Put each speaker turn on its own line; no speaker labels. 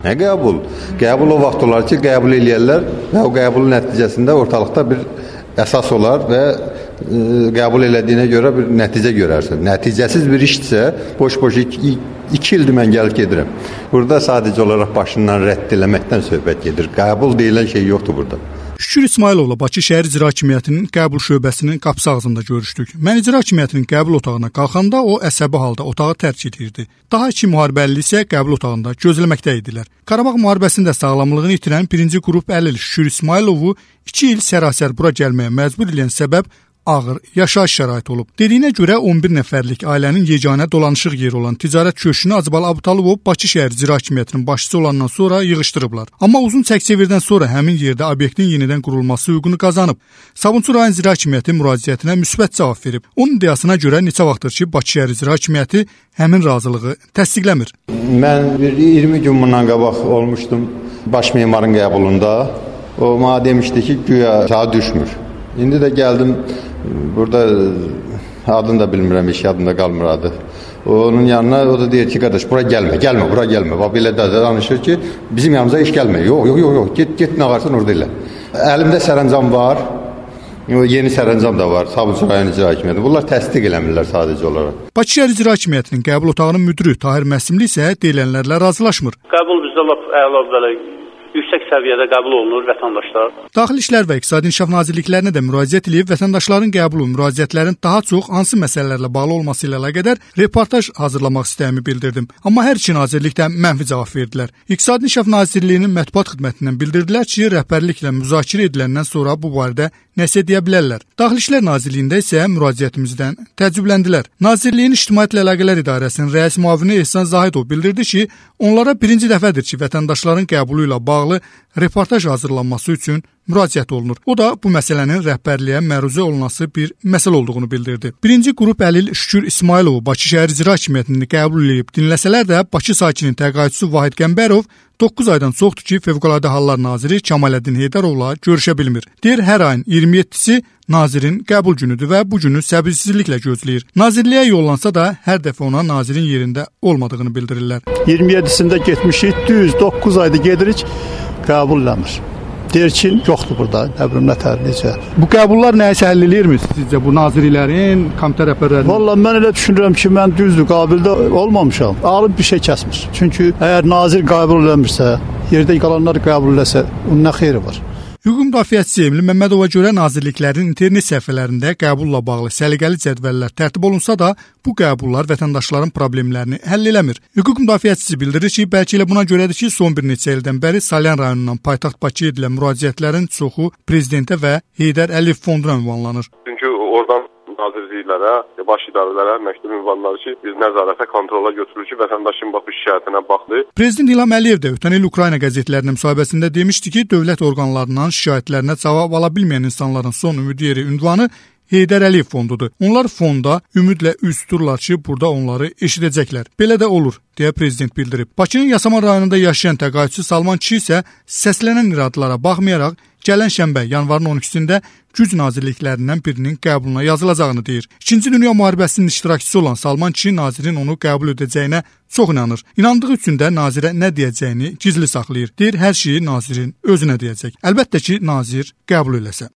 Nə qəbul? Qəbul o vaxt olar ki, qəbul eləyərlər və o qəbulun nəticəsində ortalıqda bir əsas olar və qəbul elədiyinə görə bir nəticə görərsən. Nəticəsiz bir işdirsə, boş-boş 2 ildir mən gəlib gedirəm. Burada sadəcə olaraq başından rədd eləməkdən söhbət gedir. Qəbul deyilən şey yoxdur burada.
Şükür İsmayılovla Bakı Şəhər İcra Hakimiyyətinin qəbul şöbəsinin qapısı ağzında görüşdük. Mən İcra Hakimiyyətinin qəbul otağına qalxanda o əsəbi halda otağı tərk edirdi. Daha iki müharibəlili isə qəbul otağında gözləməkdə idilər. Qarabağ müharibəsində sağlamlığını itirən 1-ci qrup əlil Şükür İsmayılovu 2 il sərasər bura gəlməyə məcbur edən səbəb ağır yaşayış şəraiti olub. Dediyinə görə 11 nəfərlik ailənin yeganə dolanışıq yeri olan ticarət köşkünü Acıbal Abtalov Bakı Şəhər İcra Hakimiyyətinin başçısı olandan sonra yığışdırıblar. Amma uzun çək-çevirdən sonra həmin yerdə obyektin yenidən qurulması hüququnu qazanıb. Sabunçu rayon İcra Hakimiyyəti müraciətinə müsbət cavab verib. Onun iddiasına görə neçə vaxtdır ki, Bakı Şəhər İcra Hakimiyyəti həmin razılığı təsdiqləmir.
Mən 20 gün bundan qabaq olmuşdum baş memarın qəbulunda. O mənə demişdi ki, güya saat düşmür. İndi də gəldim, burada adını da bilmirəm, iş yadımda qalmır adı. Onun yanına o da deyir ki, qardaş, bura gəlmə, bura gəlmə. Bax, belə də danışır ki, bizim yanımıza iş gəlmir. Yox, get nə varsan orada elə. Əlimdə sərəncam var, yeni sərəncam da var, Sabunçu rayon İcra Hakimiyyəti. Bunlar təsdiq eləmirlər sadəcə olaraq.
Bakı Şəhər İcra Hakimiyyətinin qəbul otağının müdiri Tahir Məsimli isə deyilənlərlə razılaşmır.
Qəbul bizdə lap əla belə yüksək səviyyədə qəbul olunur vətəndaşlar.
Daxili İşlər və İqtisadi İnkişaf Nazirliklərinə də müraciət edib vətəndaşların qəbulu müraciətlərin daha çox hansı məsələlərlə bağlı olması ilə əlaqədar reportaj hazırlamaq istəyimi bildirdim. Amma hər iki nazirlik də mənfi cavab verdilər. İqtisadi İnkişaf Nazirliyinin mətbuat xidmətindən bildirdilər ki, rəhbərliklə müzakirə ediləndən sonra bu barədə nəsə deyə bilərlər. Daxili İşlər Nazirliyində isə müraciətimizdən təəccübləndilər. Nazirliyin İctimaiyyətlə Əlaqələr İdarəsinin rəis müavini Ehsan Zahidov bildirdi ki, onlara birinci dəfədir ki, vətəndaşların qəbulu ilə bağlı reportaj hazırlanması üçün müraciət olunur. O da bu məsələnin rəhbərliyə məruzə olunması bir məsələ olduğunu bildirdi. 1-ci qrup əlil Şükür İsmayılov Bakı Şəhər İcra Hakimiyyətini qəbul edib dinləsələr də Bakı sakini təqaüdçüsü Vahid Qəmbərov 9 aydan çoxdur ki, Fövqəladə Hallar Naziri Kamaləddin Heydarovla görüşə bilmir. Deyir, hər ayın 27-si nazirin qəbul günüdür və bu günü səbirsizliklə gözləyir. Nazirliyə yollansa da hər dəfə ona nazirin yerində olmadığını bildirirlər.
27-sində getmişik, düz 9 ayda gedirik, qəbul eləmir. Deyir ki, yoxdur burada, nə bilim, nətər, necə.
Bu qəbullar nəyisə həll eləyirmi sizcə bu nazirlərin, komitə rəhbərlərinin?
Vallahi mən elə düşünürəm ki, mən düzdür, qabildə olmamışam. Ağrım bir şey kəsmir. Çünki əgər nazir qəbul eləmirsə, yerdə qalanlar qəbul eləsə, onun nə xeyri var?
Hüquq müdafiəçisi Emil Məmmədova görə nazirliklərin internet səhifələrində qəbulla bağlı səliqəli cədvəllər tərtib olunsa da, bu qəbullar vətəndaşların problemlərini həll eləmir. Hüquq müdafiəçisi bildirir ki, bəlkə elə buna görədir ki, son bir neçə ildən bəri Salyan rayonundan paytaxt Bakıya edilən müraciətlərin çoxu prezidentə və Heydər Əliyev fonduna ünvanlanır.
Çünki oradan nazirliklərə, baş idarələrə məktub ünvanları ki, biz nəzarətə, kontrola götürür ki, vətəndaşın bax bu şikayətinə baxdı.
Prezident İlham Əliyev də ötən il Ukrayna qəzetlərinin müsahibəsində demişdi ki, dövlət orqanlarından şikayətlərinə cavab ala bilməyən insanların son ümid yeri ünvanı Heydər Əliyev fondudur. Onlar fonda ümidlə üz tuturlar ki, burada onları eşidəcəklər. Belə də olur, deyə prezident bildirib. Bakının Yasamal rayonunda yaşayan təqaüdçü Salman kişi isə səslənən iradlara baxmayaraq, gələn şənbə yanvarın 12-sində güc nazirliklərindən birinin qəbuluna yazılacağını deyir. 2-ci Dünya müharibəsinin iştirakçısı olan Salman kişi nazirin onu qəbul edəcəyinə çox inanır. İnandığı üçün də nazirə nə deyəcəyini gizli saxlayır. Deyir, hər şeyi nazirin özünə deyəcək. Əlbəttə ki, nazir qəbul eləsə.